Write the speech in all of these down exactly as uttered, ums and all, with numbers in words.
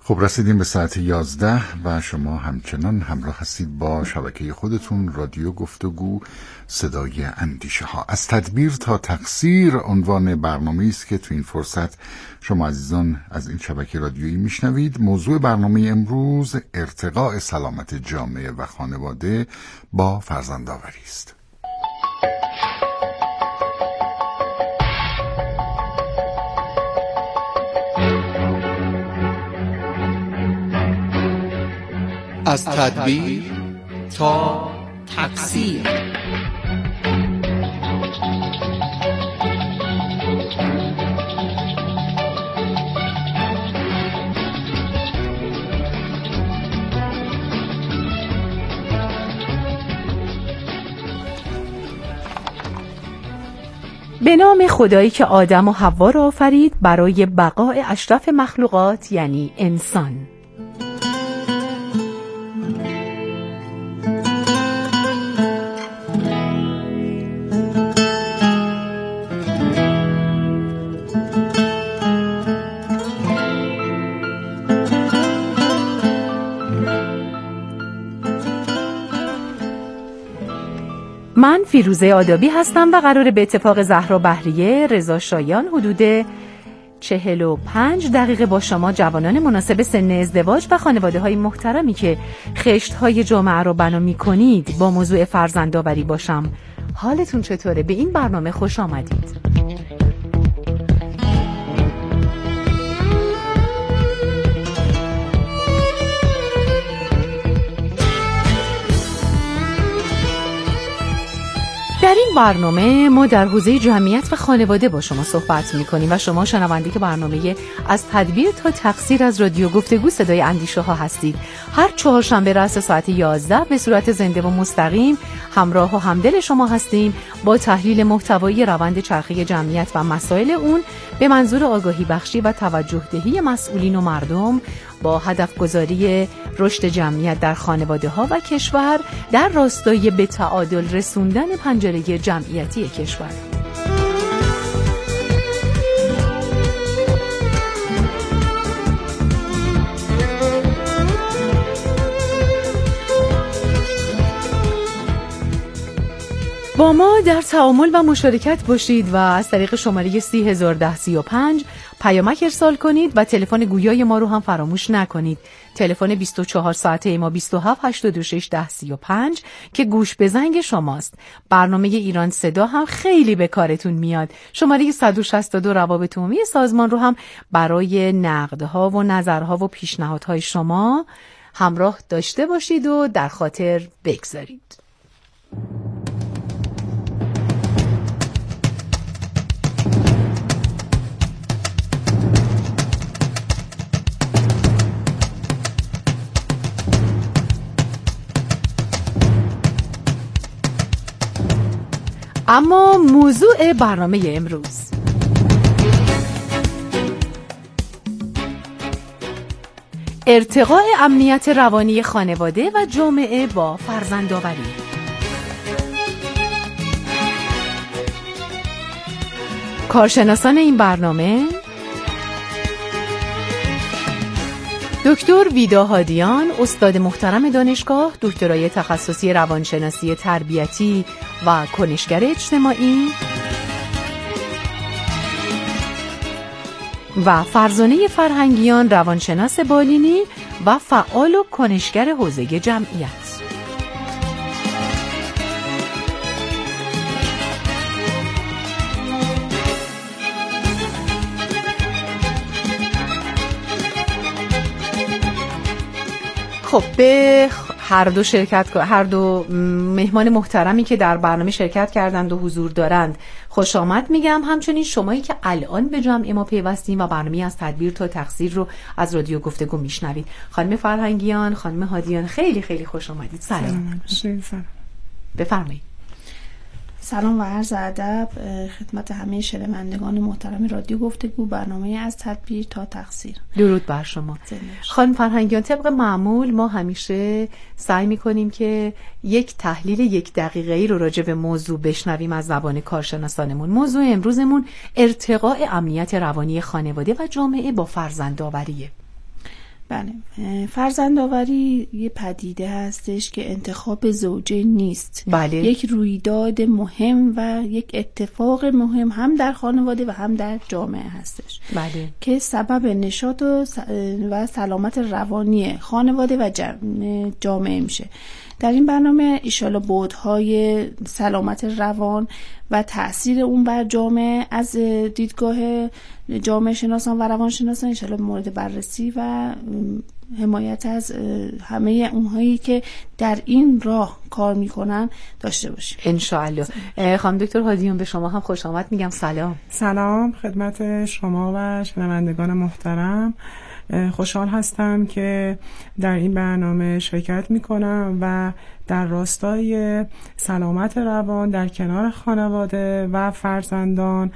خب رسیدیم به ساعت یازده و شما همچنان همراه هستید با شبکه خودتون رادیو گفتگو صدای اندیشه ها. از تدبیر تا تقصیر عنوان برنامه‌ای است که تو این فرصت شما عزیزان از این شبکه رادیویی میشنوید. موضوع برنامه امروز ارتقاء سلامت جامعه و خانواده با فرزندآوری است. از تدبیر تا تقصیر. به نام خدایی که آدم و حوا را آفرید برای بقای اشرف مخلوقات یعنی انسان. من فیروزه آدابی هستم و قراره به اتفاق زهرا بحریه، رضا شایان حدود چهل و پنج دقیقه با شما جوانان مناسب سن ازدواج و خانواده های محترمی که خشت های جامعه رو بنا می کنید با موضوع فرزندآوری باشم. حالتون چطوره؟ به این برنامه خوش آمدید. در این برنامه ما در حوزه جمعیت و خانواده با شما صحبت می‌کنیم و شما شنونده که برنامه از تدبیر تا تقصیر از رادیو گفتگو صدای اندیشه ها هستید. هر چهارشنبه رأس ساعت یازده به صورت زنده و مستقیم همراه و همدل شما هستیم با تحلیل محتوایی روند چرخه جمعیت و مسائل اون به منظور آگاهی بخشی و توجه دهی مسئولین و مردم با هدف گذاری رشد جمعیت در خانواده ها و کشور در راستای به تعادل رسوندن پنجره جمعیتی کشور. با ما در تعامل و مشارکت باشید و از طریق شماره سی هزار و ده سی و پنج پیامک ارسال کنید و تلفن گویای ما رو هم فراموش نکنید. تلفن بیست و چهار ساعته ما بیست و هفت هشتاد و شش ده سی و پنج که گوش به زنگ شماست. برنامه ایران صدا هم خیلی به کارتون میاد. شماره صد و شصت و دو روابط عمومی سازمان رو هم برای نقدها و نظرها و پیشنهادهای شما همراه داشته باشید و در خاطر بگذارید. اما موضوع برنامه امروز ارتقاء امنیت روانی خانواده و جامعه با فرزندآوری. کارشناسان این برنامه دکتر ویدا هادیان، استاد محترم دانشگاه، دکترای تخصصی روانشناسی تربیتی و کنشگر اجتماعی و فرزانه فرهنگیان، روانشناس بالینی و فعال و کنشگر حوزه جمعیت. خب به هر دو شرکت هر دو مهمان محترمی که در برنامه شرکت کردند و حضور دارند خوش آمد میگم. همچنین شمایی که الان به جمع ما پیوستین و برنامه از تدبیر تا تقصیر رو از رادیو گفتگو میشنوید. خانم فرهنگیان، خانم هادیان، خیلی خیلی خوش آمدید. سلام. سلام. بفرمایید. سلام و عرض ادب خدمت همه شنوندگان محترم رادیو گفتگو، برنامه از تدبیر تا تقصیر. درود بر شما. خانم فرهنگیان، طبق معمول ما همیشه سعی می‌کنیم که یک تحلیل یک دقیقه‌ای رو راجع به موضوع بشنویم از زبان کارشناسانمون. موضوع امروزمون ارتقاء امنیت روانی خانواده و جامعه با فرزندآوریه. بله، فرزندآوری یه پدیده هستش که انتخاب زوجین نیست. بله. یک رویداد مهم و یک اتفاق مهم هم در خانواده و هم در جامعه هستش. بله. که سبب نشاط و سلامت روانی خانواده و جامعه میشه. در این برنامه ایشالا بعدهای سلامت روان و تأثیر اون بر جامعه از دیدگاه جامعه شناسان و روان شناسان ایشالا مورد بررسی و حمایت از همه اونهایی که در این راه کار میکنن داشته باشیم انشاءالله. خانم دکتر هادیان به شما هم خوش آمد میگم. سلام. سلام خدمت شما و شنوندگان محترم. خوشحال هستم که در این برنامه شرکت میکنم و در راستای سلامت روان در کنار خانواده و فرزندان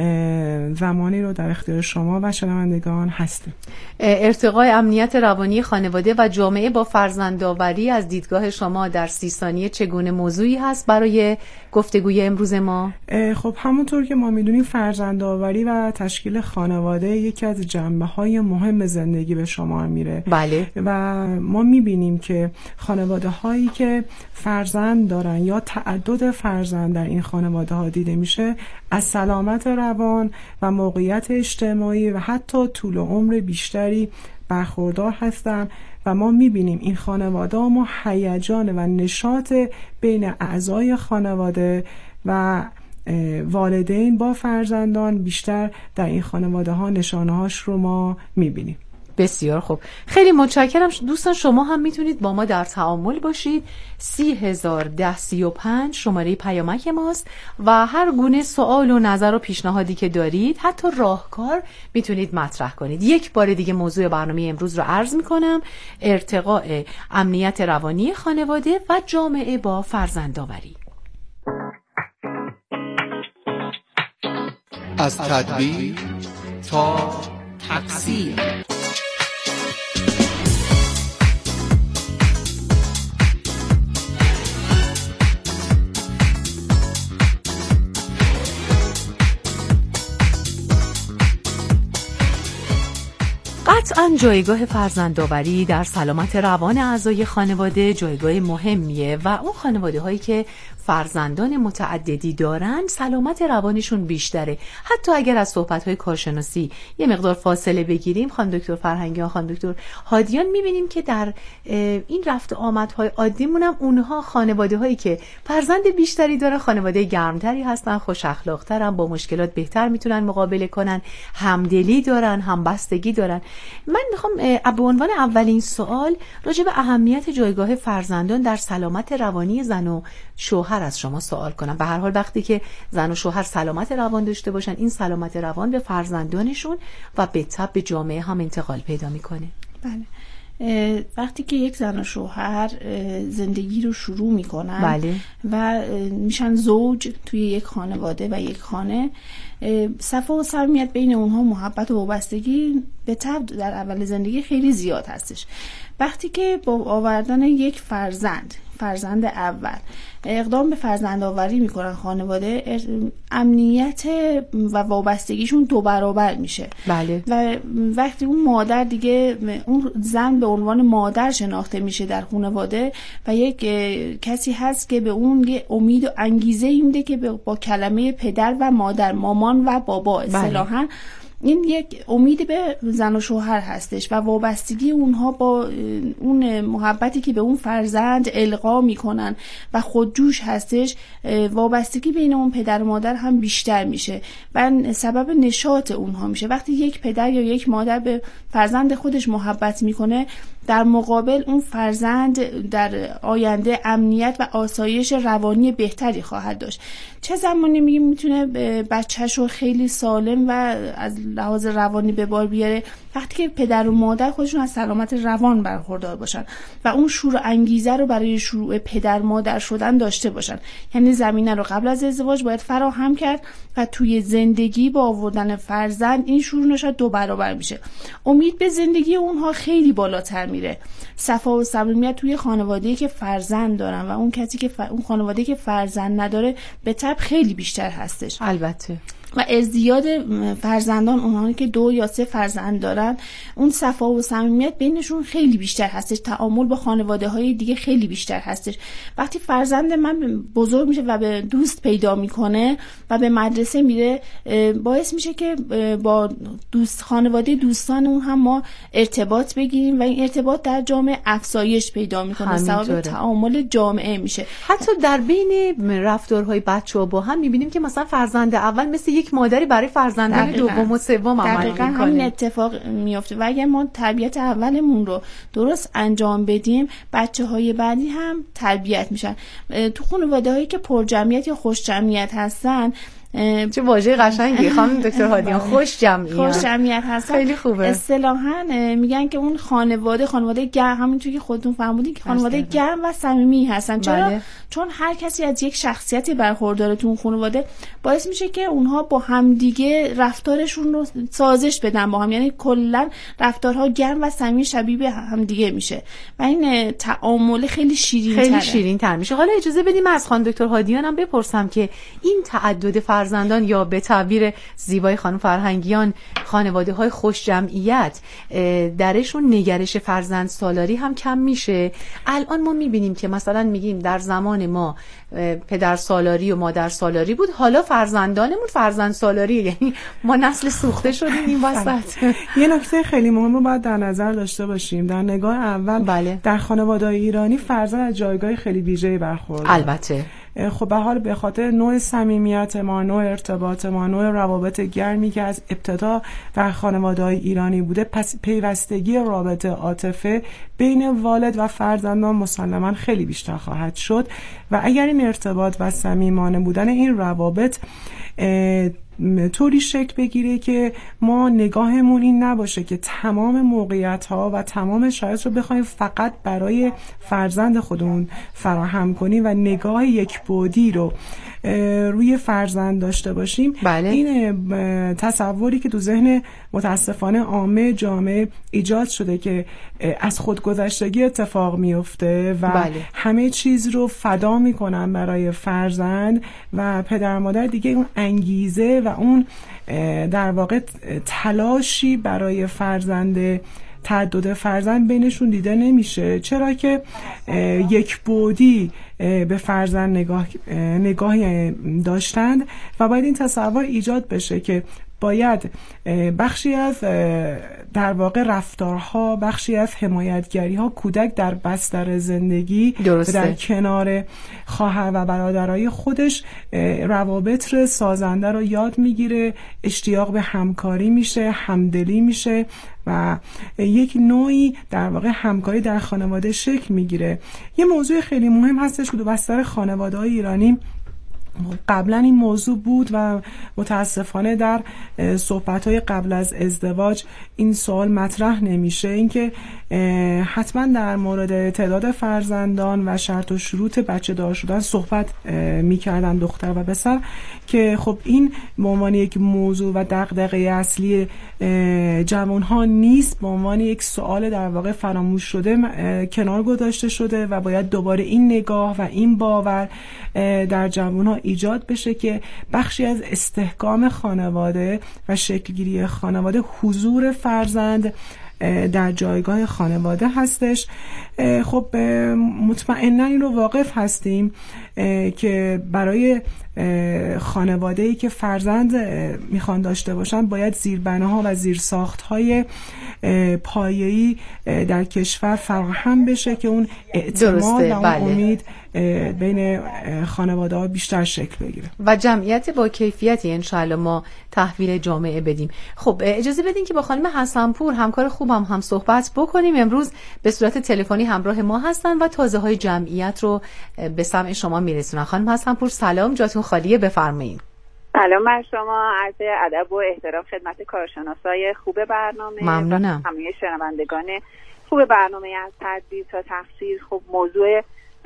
زمانی رو در اختیار شما و شنوندگان هستیم. ارتقای امنیت روانی خانواده و جامعه با فرزندآوری از دیدگاه شما در سی ثانیه چگونه موضوعی هست برای گفتگوی امروز ما؟ خب همونطور که ما میدونیم فرزندآوری و تشکیل خانواده یکی از جنبه‌های مهم زندگی به شمار میره. بله. و ما میبینیم که خانواده هایی که فرزند دارن یا تعدد فرزند در این خانواده ها دیده میشه از سلامت روان و موقعیت اجتماعی و حتی طول عمر بیشتری برخوردار هستن و ما میبینیم این خانواده ها ما هیجان و نشاط بین اعضای خانواده و والدین با فرزندان بیشتر در این خانواده ها نشانه هاش رو ما میبینیم. بسیار خوب، خیلی متشکرم. دوستان شما هم میتونید با ما در تعامل باشید. سی هزار ده سی و پنج شماره پیامک ماست و هر گونه سوال و نظر و پیشنهادی که دارید حتی راهکار میتونید مطرح کنید. یک بار دیگه موضوع برنامه امروز رو عرض میکنم: ارتقاء امنیت روانی خانواده و جامعه با فرزندآوری. از تدبیر تا تقصیر. قطعاً جایگاه فرزندآوری در سلامت روان اعضای خانواده جایگاه مهمیه و اون خانواده هایی که فرزندان متعددی دارن سلامت روانشون بیشتره. حتی اگر از صحبت‌های کارشناسی یه مقدار فاصله بگیریم، خانم دکتر فرهنگیان، خانم دکتر هادیان، می‌بینیم که در این رفت و آمدهای عادیمون هم اونها خانواده هایی که فرزند بیشتری دارن خانواده گرمتری هستن، خوش اخلاق‌ترن، با مشکلات بهتر میتونن مقابله کنن، همدلی دارن، همبستگی دارن. من میخوام به عنوان اولین سوال راجع به اهمیت جایگاه فرزندان در سلامت روانی زن و شوهر از شما سوال کنم. به هر حال وقتی که زن و شوهر سلامت روان داشته باشن، این سلامت روان به فرزندانشون و به تبع به جامعه هم انتقال پیدا میکنه. بله. وقتی که یک زن و شوهر زندگی رو شروع میکنن بله. و میشن زوج توی یک خانواده و یک خانه، صفا و صمیمیت بین اونها، محبت و وابستگی به طبع در اول زندگی خیلی زیاد هستش. وقتی که با آوردن یک فرزند فرزند اول اقدام به فرزندآوری میکنن خانواده، امنیت و وابستگیشون دو برابر میشه. بله. و وقتی اون مادر دیگه، اون زن به عنوان مادر شناخته میشه در خانواده و یک کسی هست که به اون یه امید و انگیزه میده که با کلمه پدر و مادر، مامان و بابا اصطلاحاً، این یک امید به زن و شوهر هستش و وابستگی اونها با اون محبتی که به اون فرزند القا میکنن و خودجوش هستش، وابستگی بین اون پدر و مادر هم بیشتر میشه و سبب نشاط اونها میشه. وقتی یک پدر یا یک مادر به فرزند خودش محبت میکنه، در مقابل اون فرزند در آینده امنیت و آسایش روانی بهتری خواهد داشت. چه زمانی میگیم میتونه بچه‌شو خیلی سالم و از لحاظ روانی به بار بیاره؟ وقتی که پدر و مادر خودشون از سلامت روان برخوردار باشن و اون شور و انگیزه رو برای شروع پدر مادر شدن داشته باشن. یعنی زمینه رو قبل از ازدواج باید فراهم کرد و توی زندگی با آوردن فرزند این شور نشاط دو برابر میشه. امید به زندگی اونها خیلی بالاتر میره. صفا و صمیمیت توی خانواده‌ای که فرزند دارن و اون کسی که ف... اون خانواده‌ای که فرزند نداره به طبع خیلی بیشتر هستش. البته و ازدیاد فرزندان، اونهایی که دو یا سه فرزند دارن، اون صفا و صمیمیت بینشون خیلی بیشتر هستش، تعامل با خانواده های دیگه خیلی بیشتر هستش. وقتی فرزند من بزرگ میشه و به دوست پیدا میکنه و به مدرسه میره، باعث میشه که با دوست خانواده دوستان اون هم ما ارتباط بگیریم و این ارتباط در جامعه افزایش پیدا میکنه، سبب تعامل جامعه میشه. حتی در بین رفتارهای بچه‌ها با هم میبینیم که مثلا فرزند اول مثل یک مادری برای فرزندان دوم و سوم عمل میکنه. دقیقاً همین اتفاق میفته و اگر ما تربیت اولمون رو درست انجام بدیم، بچه‌های بعدی هم تربیت میشن. تو خانواده‌هایی که پر جمعیت یا خوش جمعیت هستن، چه واژه قشنگی خانم دکتر هادیان، خوش جمعیت. خوش جمعیت هستن خیلی خوبه. اصطلاحاً میگن که اون خانواده خانواده گرم، همونطوری که خودتون فرمودین که خانواده گرم و صمیمی هستن. چرا؟ بله. چون هر کسی از یک شخصیتی برخورداره تو اون خانواده، باعث میشه که اونها با همدیگه رفتارشون رو سازش بدن با هم، یعنی کلا رفتارها گرم و صمیمی شبیه به همدیگه میشه و این تعامل خیلی شیرین خیلی تره. شیرین تر میشه. حالا اجازه بدیم از خانم دکتر هادیان هم بپرسم که این تعدد فرزندان یا به تعبیر زیبای خانم فرهنگیان خانواده های خوش جمعیت، درشون نگرش فرزند سالاری هم کم میشه. الان ما میبینیم که مثلا میگیم در زمان ما پدر سالاری و مادر سالاری بود، حالا فرزندانمون فرزند سالاریه، یعنی ما نسل سوخته شدیم این وسط. یه نکته خیلی مهم رو باید در نظر داشته باشیم. در نگاه اول بله. در خانواده‌های ایرانی فرزند از جایگاه خیلی ویژه‌ای برخورده. البته خب به حال به خاطر نوع صمیمیت ما، نوع ارتباط ما، نوع روابط گرمی که از ابتدا در خانواده‌های ایرانی بوده، پس پیوستگی رابطه عاطفه بین والد و فرزندان مسلماً خیلی بیشتر خواهد شد و اگر این ارتباط و صمیمانه بودن این روابط طوری شکل بگیره که ما نگاهمون این نباشه که تمام موقعیت‌ها و تمام شرایط رو بخوایم فقط برای فرزند خودمون فراهم کنیم و نگاه یک بعدی رو روی فرزند داشته باشیم، بله. این تصوری که تو ذهن متاسفانه عامه جامعه ایجاد شده که از خودگذشتگی اتفاق میفته و بله. همه چیز رو فدا میکنن برای فرزند و پدر مادر دیگه اون انگیزه و اون در واقع تلاشی برای فرزند تعدد فرزند بینشون دیده نمیشه، چرا که یک بعدی به فرزند نگاه نگاهی داشتند و باید این تصور ایجاد بشه که باید بخشی از در واقع رفتارها، بخشی از حمایتگری ها کودک در بستر زندگی درسته. در کنار خواهر و برادرای خودش روابط سازنده رو یاد میگیره، اشتیاق به همکاری میشه، همدلی میشه و یک نوعی در واقع همکاری در خانواده شکل میگیره. یه موضوع خیلی مهم هستش که تو بستر خانواده‌های ایرانی قبلا این موضوع بود و متاسفانه در صحبت‌های قبل از ازدواج این سوال مطرح نمیشه، اینکه حتما در مورد تعداد فرزندان و شرط و شروط بچه دار شدن صحبت میکردن دختر و پسر، که خب این به عنوان یک موضوع و دغدغه اصلی جوانها نیست، به عنوان یک سوال در واقع فراموش شده کنار گذاشته شده و باید دوباره این نگاه و این باور در جوانها ایجاد بشه که بخشی از استحکام خانواده و شکلگیری خانواده حضور فرزند در جایگاه خانواده هستش. خب مطمئنا این رو واقف هستیم که برای خانواده‌ای که فرزند میخوان داشته باشن باید زیربناها و زیرساخت‌های پایه‌ای در کشور فراهم بشه که اون اعتماد و اون بله. امید بین خانواده‌ها بیشتر شکل بگیره و جمعیت با کیفیتی انشاءالله ما تحویل جامعه بدیم. خب اجازه بدین که با خانم حسنپور همکار خوبم هم صحبت بکنیم. امروز به صورت تلفنی همراه ما هستن و تازه‌های جمعیت رو به سمع شما میرسونن. خانم حسنپور سلام، جاتون خالیه، بفرمایید. سلام بر شما، عرض ادب و احترام خدمت کارشناسای خوب برنامه. ممنونم. و همه شنوندگان خوب برنامه از تدبیر تا تقصیر. خب موضوع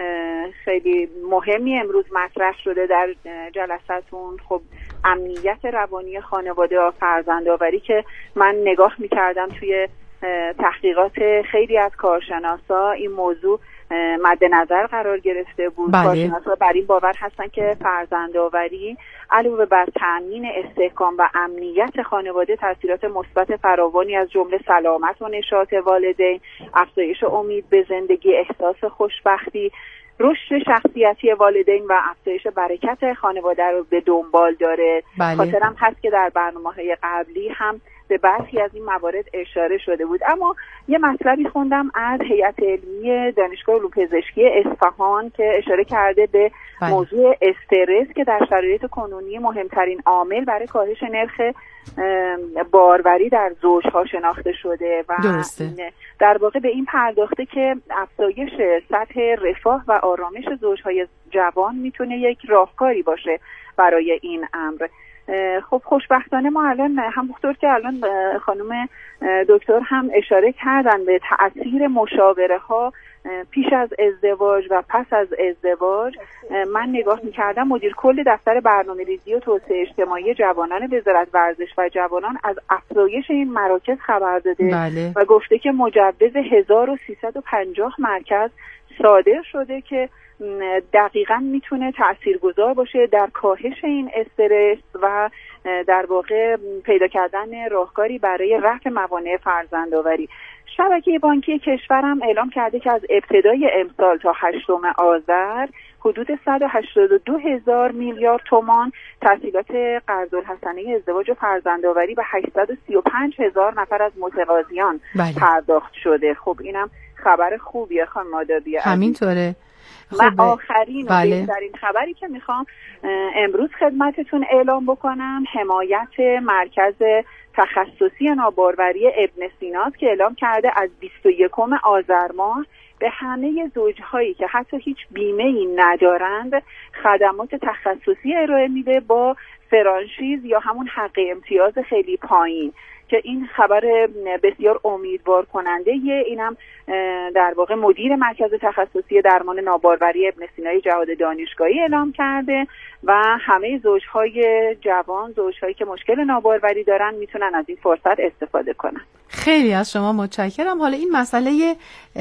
خیلی مهمی امروز مطرح شده در جلساتون. خب امنیت روانی خانواده و فرزندآوری که من نگاه می‌کردم توی تحقیقات خیلی از کارشناسا این موضوع مد نظر قرار گرفته بود. بله. کارشناسا بر این باور هستن که فرزندآوری علاوه بر تامین استحکام و امنیت خانواده تاثیرات مثبت فراوانی از جمله سلامت و نشاط والدین، افزایش امید به زندگی، احساس خوشبختی، رشد شخصیتی والدین و افزایش برکت خانواده رو به دنبال داره. بله. خاطرم هست که در برنامه‌های قبلی هم به برخی از این موارد اشاره شده بود. اما یه مطلبی خوندم از هیئت علمی دانشگاه علوم پزشکی اصفهان که اشاره کرده به بله. موضوع استرس که در شرایط کنونی مهمترین عامل برای کاهش نرخ باروری در زوجها شناخته شده و درسته. در واقع به این پرداخته که افزایش سطح رفاه و آرامش زوجهای جوان میتونه یک راهکاری باشه برای این امر. خب خوشبختانه ما الان همونطور که الان خانم دکتر هم اشاره کردن به تأثیر مشاوره ها پیش از ازدواج و پس از ازدواج، من نگاه میکردم مدیر کل دفتر برنامه‌ریزی و توسعه اجتماعی جوانان وزارت ورزش و جوانان از افزایش این مراکز خبر داده. بله. و گفته که مجوز هزار و سیصد و پنجاه مرکز صادر شده که دقیقاً میتونه تاثیرگذار باشه در کاهش این استرس و در واقع پیدا کردن راهکاری برای رفع موانع فرزندآوری. شبکه بانکی کشورم اعلام کرده که از ابتدای امسال تا هشتم آذر حدود صد و هشتاد و دو هزار میلیارد تومان تسهیلات قرض‌الحسنه ازدواج و فرزندآوری به هشتصد و سی و پنج هزار نفر از متقاضیان بله. پرداخت شده. خب اینم خبر خوبیه خانم آدابی. همینطوره. و خب آخرین و بله. بهترین خبری که میخوام امروز خدمتتون اعلام بکنم حمایت مرکز تخصصی ناباروری ابن سیناست که اعلام کرده از بیست و یکم آذر ماه به همه زوجهایی که حتی هیچ بیمه‌ای ندارند خدمات تخصصی ارائه میده با فرانشیز یا همون حق امتیاز خیلی پایین که این خبر بسیار امیدوار کننده یه. اینم در واقع مدیر مرکز تخصصی درمان ناباروری ابن سینا جهاد دانشگاهی اعلام کرده و همه زوجهای جوان، زوجهایی که مشکل ناباروری دارن میتونن از این فرصت استفاده کنن. خیلی از شما متشکرم. حالا این مسئله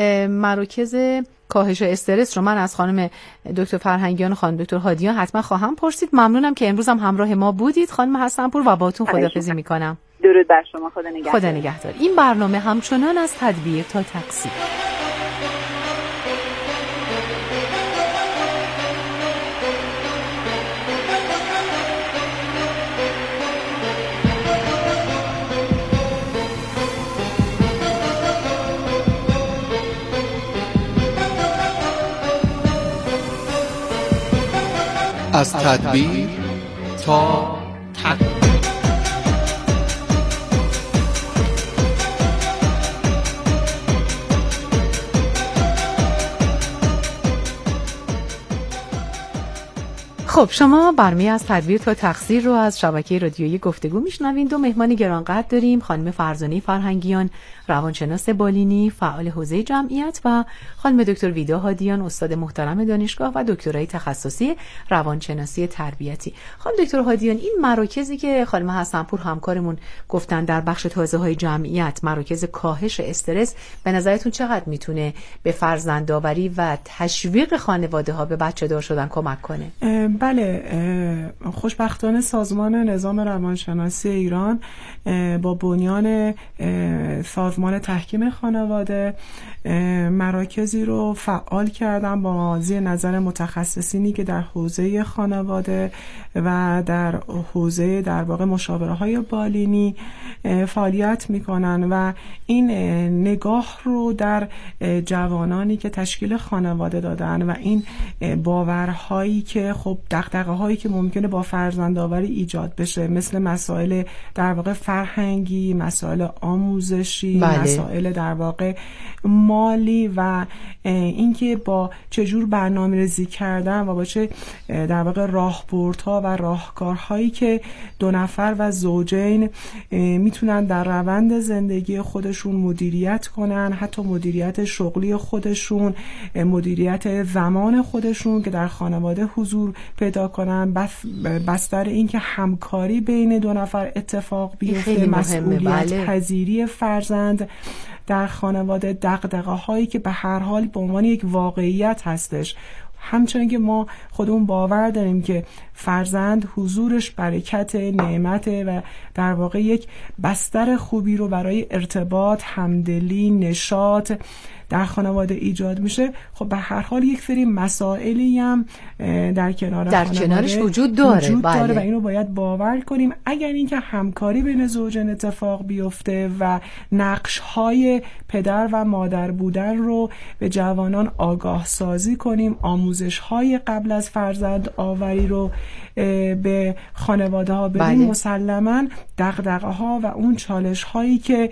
مراکز کاهش استرس رو من از خانم دکتر فرهنگیان و خانم دکتر هادیان حتما خواهم پرسید. ممنونم که امروز هم همراه ما بودید خانم حسن‌پور و باهاتون خداحافظی میکنم. درود بر شما. خدا نگهدار. خدا نگهدار. این برنامه همچنان از تدبیر تا تقصیر. از تدبیر تا تقدیر. خب شما برنامه از تدبیر تا تقصیر رو از شبکه رادیویی گفتگو میشنوین. دو مهمان گرانقدر داریم، خانم فرزانه فرهنگیان روانشناس بالینی فعال حوزه جمعیت و خانم دکتر ویدا هادیان استاد محترم دانشگاه و دکترای تخصصی روانشناسی تربیتی. خانم دکتر هادیان، این مراکزی که خانم حسن‌پور همکارمون گفتن در بخش تازه‌های جمعیت مراکز کاهش استرس، به نظرتون چقدر میتونه به فرزندآوری و تشویق خانواده‌ها به بچه‌دار شدن کمک کنه؟ بله، خوشبختانه سازمان نظام روانشناسی ایران با بنیان سازمان تحکیم خانواده مراکزی رو فعال کردن با زیر نظر متخصصینی که در حوزه خانواده و در حوزه در واقع مشاوره‌های بالینی فعالیت میکنن و این نگاه رو در جوانانی که تشکیل خانواده دادن و این باورهایی که خب دغدغه‌هایی که ممکنه با فرزندآوری ایجاد بشه، مثل مسائل در واقع فرهنگی، مسائل آموزشی، بله. مسائل در واقع مالی و اینکه با چجور برنامه‌ریزی کردن و با چه در واقع راهبردها و راهکارهایی که دو نفر و زوجین میتونن در روند زندگی خودشون مدیریت کنن، حتی مدیریت شغلی خودشون، مدیریت زمان خودشون که در خانواده حضور پیدا کنن، بس بستر اینکه همکاری بین دو نفر اتفاق بیفته، مسئولیت بله. پذیری فرزند در خانواده دغدغه هایی که به هر حال به عنوان یک واقعیت هستش. همچنین که ما خودمون باور داریم که فرزند حضورش برکت، نعمت و در واقع یک بستر خوبی رو برای ارتباط، همدلی، نشاط در خانواده ایجاد میشه، خب به هر حال یک سری مسائلی هم در کنار در خانواده کنارش وجود داره, وجود داره بله. و اینو باید باور کنیم. اگر اینکه همکاری بین زوجین اتفاق بیفته و نقش‌های پدر و مادر بودن رو به جوانان آگاه سازی کنیم، آموزش‌های قبل از فرزند آوری رو به خانواده ها بدیم، بله. مسلماً دغدغه ها و اون چالش هایی که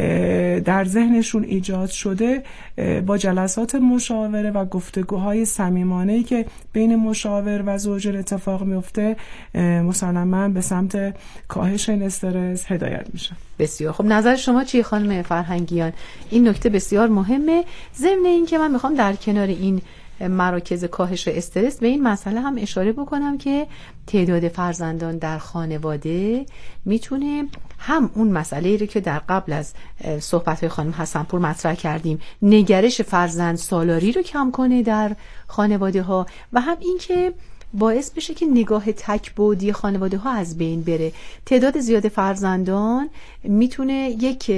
در ذهنشون ایجاد شده با جلسات مشاوره و گفتگوهای صمیمانه‌ای که بین مشاور و زوجین اتفاق میفته مسلماً به سمت کاهش این استرس هدایت میشه. بسیار خب، نظر شما چیه خانم فرهنگیان؟ این نکته بسیار مهمه. ضمن این که من میخوام در کنار این مراکز کاهش استرس به این مسئله هم اشاره بکنم که تعداد فرزندان در خانواده میتونه هم اون مسئله رو که در قبل از صحبت‌های خانم حسنپور مطرح کردیم، نگرش فرزند سالاری رو کم کنه در خانواده ها، و هم این که باعث بشه که نگاه تک‌بعدی خانواده ها از بین بره. تعداد زیاد فرزندان میتونه یک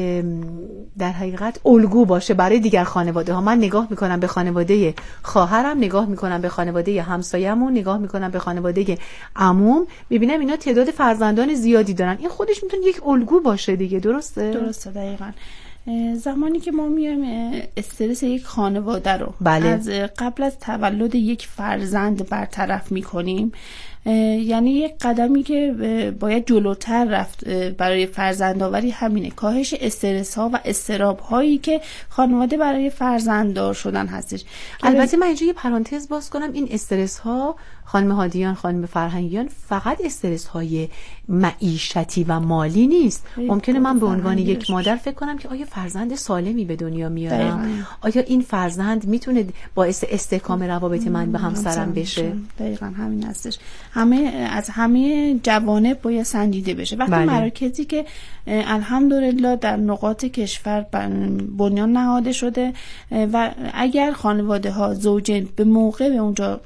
در حقیقت الگو باشه برای دیگر خانواده ها. من نگاه میکنم به خانواده خواهرم، نگاه میکنم به خانواده همسایه‌مون، نگاه میکنم به خانواده عموم، میبینم اینا تعداد فرزندان زیادی دارن. این خودش میتونه یک الگو باشه دیگه. درسته؟ درسته، دقیقاً. زمانی که ما میایم استرس یک خانواده رو بله. از قبل از تولد یک فرزند برطرف میکنیم، یعنی یک قدمی که باید جلوتر رفت برای فرزندآوری همینه، کاهش استرس ها و اضطراب هایی که خانواده برای فرزنددار شدن هستش. البته من اینجا یه پرانتز باز کنم، این استرس ها خانم هادیان، خانم فرهنگیان، فقط استرس های معیشتی و مالی نیست. ممکنه من به عنوان یک مادر فکر کنم که آیا فرزند سالمی به دنیا میارم؟ آیا این فرزند میتونه باعث استحکام روابط من به همسرم بشه؟ دقیقاً همین هستش. همه از همه جوانب باید سنجیده بشه. وقتی بله. مراکزی که الحمدلله در نقاط کشور بنیان نهاده شده و اگر خانواده ها زوجین به موقع به اونجا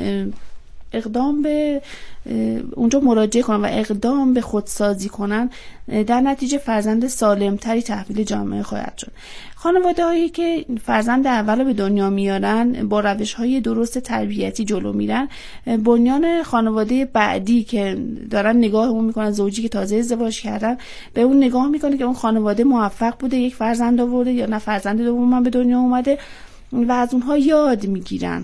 اقدام به اونجا مراجعه کنن و اقدام به خودسازی کنن، در نتیجه فرزند سالمتری تحویل جامعه خواهد شد. خانواده هایی که فرزند اول به دنیا میارن با روش های درست تربیتی جلو میرن، بنیان خانواده بعدی که دارن نگاه اون میکنن، زوجی که تازه ازدواج کردن به اون نگاه میکنه که اون خانواده موفق بوده، یک فرزند آورده یا نه فرزند دوم به دنیا اومده و از اونها یاد میگیرن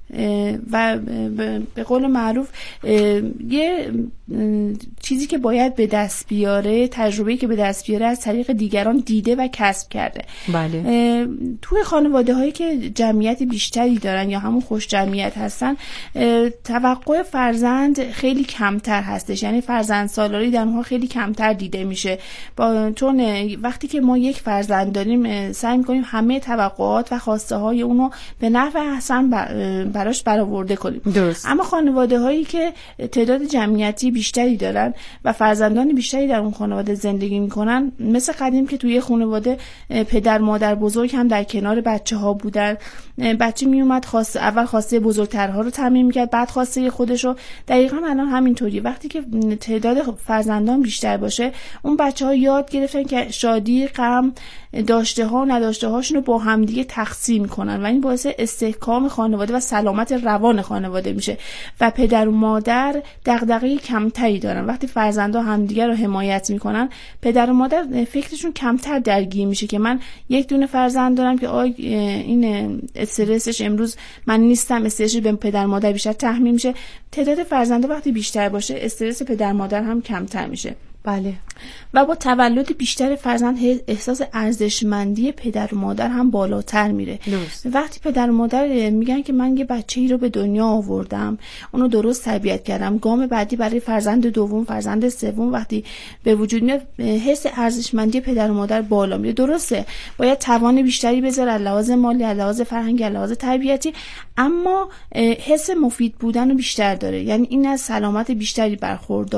و به قول معروف یه چیزی که باید به دست بیاره، تجربه‌ای که به دست بیاره از طریق دیگران دیده و کسب کرده. بله. توی خانواده هایی که جمعیت بیشتری دارن یا همون خوش جمعیت هستن، توقع فرزند خیلی کمتر هستش، یعنی فرزند سالاری در اونها خیلی کمتر دیده میشه، با چون وقتی که ما یک فرزند داریم سعی می‌کنیم همه توقعات و خواسته های اونو به نحو احسن براش برآورده کنیم. درست. اما خانواده هایی که تعداد جمعیتی بیشتری دارن و فرزندان بیشتری در اون خانواده زندگی میکنن، مثل قدیم که توی خانواده پدر مادر بزرگ هم در کنار بچه ها بودن، بچه می اومد خاص اول خواسته بزرگترها رو تامین میکرد، بعد خواسته خودشو. دقیقاً الان همینطوری، وقتی که تعداد فرزندان بیشتر باشه، اون بچه ها یاد گرفتن که شادی، غم، داشته ها و نداشته هاشون رو با همدیگه تقسیم کنن و این باعث استحکام خانواده و سلامت روان خانواده میشه و پدر و مادر دغدغه کمتری دارن. وقتی فرزندها همدیگه رو حمایت میکنن، پدر و مادر فکرشون کمتر درگیر میشه که من یک دونه فرزند دارم که آی این استرسش امروز من نیستم، استرسش به پدر مادر بیشتر تحمیل میشه. تعداد فرزندها وقتی بیشتر باشه، استرس پدر مادر هم کمتر میشه. بله. و با تولد بیشتر فرزند احساس ارزشمندی پدر و مادر هم بالاتر میره. درست. وقتی پدر و مادر میگن که من یه بچه‌ای رو به دنیا آوردم، اونو درست تربیت کردم، گام بعدی برای فرزند دوم، فرزند سوم وقتی به وجود میاد، حس ارزشمندی پدر و مادر بالا میره. درسته باید توان بیشتری بذاره از لحاظ مالی، از لحاظ فرهنگی، از لحاظ تربیتی، اما حس مفید بودن رو بیشتر داره، یعنی این از سلامت بیشتری برخوردار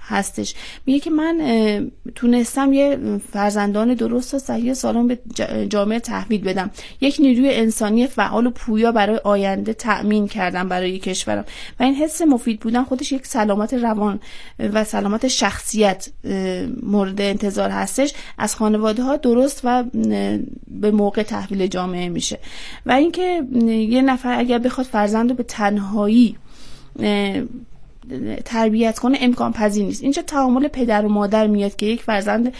هستش. میگه که من تونستم یه فرزندان درست و صحیح سالم به جامعه تحویل بدم، یک نیروی انسانی فعال و پویا برای آینده تأمین کردم برای کشورم و این حس مفید بودن خودش یک سلامت روان و سلامت شخصیت مورد انتظار هستش، از خانواده ها درست و به موقع تحویل جامعه میشه. و اینکه یه نفر اگر بخواد فرزند رو به تنهایی تربیت کنه امکان پذیر نیست. اینجا تعامل پدر و مادر میاد که یک فرزند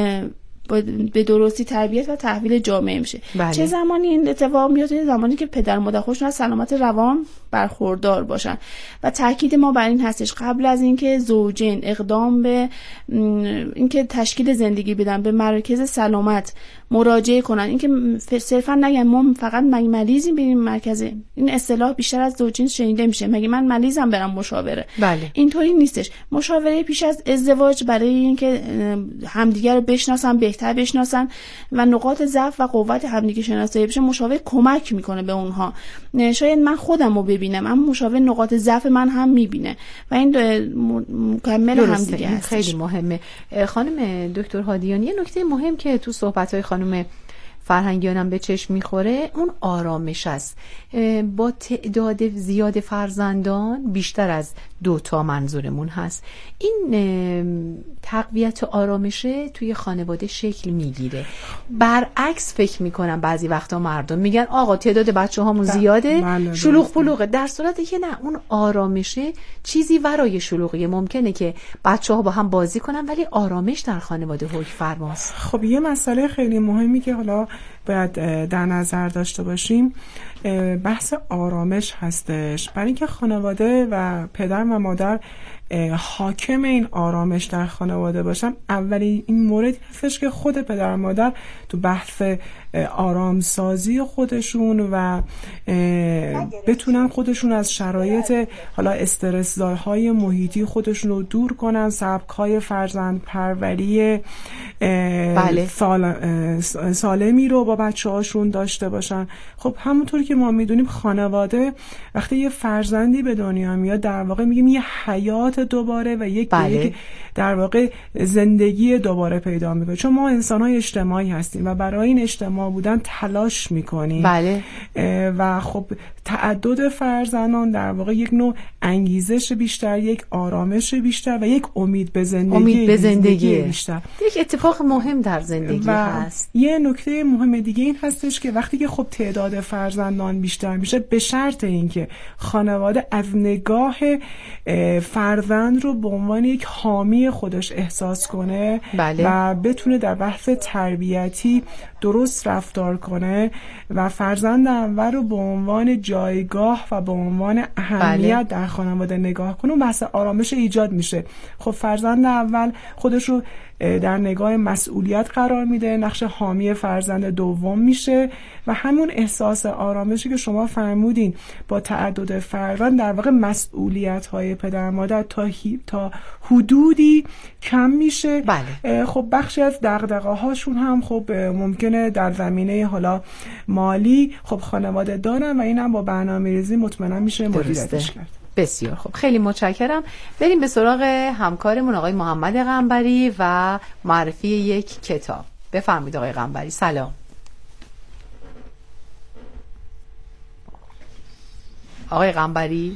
به درستی تربیت و تحویل جامعه میشه. بله. چه زمانی این اتفاق میفته؟ زمانی که پدر و مادر خودشون از سلامت روان برخوردار باشن. و تاکید ما بر این هستش قبل از اینکه زوجین اقدام به اینکه تشکیل زندگی بدن به مراکز سلامت مراجعه کنن، اینکه صرفا نگن ما فقط مریضیم بریم مرکز، این اصطلاح بیشتر از زوجین شنیده میشه، مگه من مریضم برم مشاوره. بله. اینطوری نیستش. مشاوره پیش از ازدواج برای اینکه همدیگه رو بشناسن، بهتر بشناسن و نقاط ضعف و قوت همدیگه شناسایی بشه، مشاور کمک میکنه به اونها. شاید من خودم رو ببینم اما مشاور نقاط ضعف من هم میبینه و این مکمل همدیگه هست. خیلی مهمه. خانم دکتر هادیان، یه نکته مهم که تو صحبت‌های خانم فرهنگیانم به چشم میخوره اون آرامش است. با تعداد زیاد فرزندان بیشتر از دو تا منظورمون هست، این تقویت آرامشه توی خانواده شکل میگیره. برعکس فکر میکنم بعضی وقتا مردم میگن آقا تعداد بچه هامون زیاده، شلوغ پلوغه، در صورتی که نه، اون آرامشه چیزی ورای شلوغیه. ممکنه که بچه ها با هم بازی کنن ولی آرامش در خانواده حکم فرماست. خب یه مسئله خیلی مهمی که حالا باید در نظر داشته باشیم بحث آرامش هستش. برای اینکه خانواده و پدر و مادر حاکم این آرامش در خانواده باشن، اولی این مورد هستش که خود پدر و مادر تو بحث آرامسازی خودشون و بتونن خودشون از شرایط حالا استرس‌های محیطی خودشون رو دور کنن، سبک‌های فرزند پروری بله. سالمی رو با بچه‌هاشون داشته باشن. خب همونطور که ما میدونیم خانواده وقتی یه فرزندی به دنیا میاد در واقع میگیم یه حیات دوباره و یک بله. در واقع زندگی دوباره پیدا میکنه، چون ما انسان‌های اجتماعی هستیم و برای این اجتماع بودن تلاش میکنیم. بله. و خب تعدد فرزندان در واقع یک نوع انگیزش بیشتر، یک آرامش بیشتر و یک امید به زندگی, امید به زندگی. زندگی بیشتر، یک اتفاق مهم در زندگی و هست. یه نکته مهم دیگه این هستش که وقتی که خب تعداد فرزندان بیشتر میشه، به شرط اینکه خانواده از نگاه فرزند رو به عنوان یک حامی خودش احساس کنه بله. و بتونه در بحث تربیتی درست رفتار کنه و فرزند اول رو به عنوان جایگاه و به عنوان اهمیت بله. در خانواده نگاه کنه، بحث آرامش ایجاد میشه. خب فرزند اول خودش رو در نگاه مسئولیت قرار میده، نقش حامی فرزند دوم میشه و همون احساس آرامشی که شما فرمودین با تعدد فرزند در واقع مسئولیت های پدر مادر تا تا حدودی کم میشه. بله. خب بخشی از دغدغه هاشون هم خب ممکنه در زمینه حالا مالی خب خانواده دارن و اینم با برنامه‌ریزی مطمئنا میشه مدیریتش کرد. بسیار خوب، خیلی متشکرم. بریم به سراغ همکارمون آقای محمد قنبری و معرفی یک کتاب. بفرمایید آقای قنبری. سلام. آقای قنبری.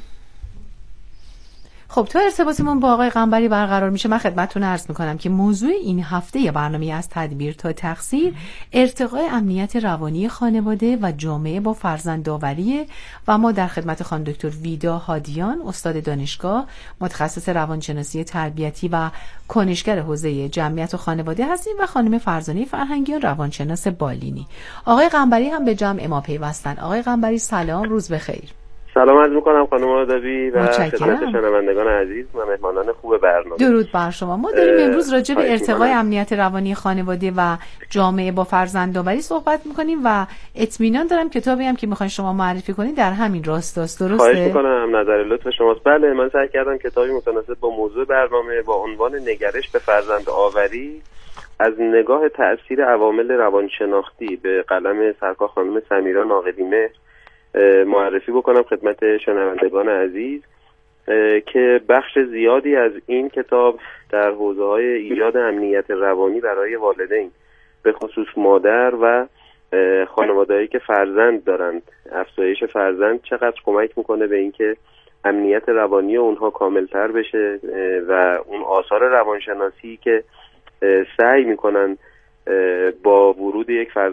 خب تو ارتباطمون با آقای قنبری برقرار میشه. من خدمتتون عرض میکنم که موضوع این هفته برنامه از تدبیر تا تقصیر ارتقای امنیت روانی خانواده و جامعه با فرزندآوری و ما در خدمت خانم دکتر ویدا هادیان، استاد دانشگاه، متخصص روانشناسی تربیتی و کنشگر حوزه جمعیت و خانواده هستیم و خانم فرزانه فرهنگیان، روانشناس بالینی. آقای قنبری هم به جمع ما پیوستن. آقای قنبری سلام، روز بخیر. سلام عرض می‌کنم خانم آدابی و خدمت شنوندگان عزیز و مهمانان خوب برنامه. درود بر شما. ما داریم امروز راجع به ارتقای امنیت روانی خانواده و جامعه با فرزندآوری صحبت می‌کنیم و اطمینان دارم کتابی هم که می‌خواید شما معرفی کنید در همین راستاست. درسته؟ خواهش می‌کنم، نظر لطف شماست. بله، من سعی کردم کتابی متناسب با موضوع برنامه با عنوان نگرش به فرزندآوری از نگاه تأثیر عوامل روانشناختی به قلم سرکار خانم سمیرا ناقدی مهر معرفی بکنم خدمت شنوندگان عزیز. که بخش زیادی از این کتاب در حوزه‌های ایجاد امنیت روانی برای والدین به خصوص مادر و خانواده‌ای که فرزند دارند، افزایش فرزند چقدر کمک میکنه به اینکه امنیت روانی اونها کاملتر بشه و اون آثار روانشناسی که سعی میکنن با ورود یک فرزند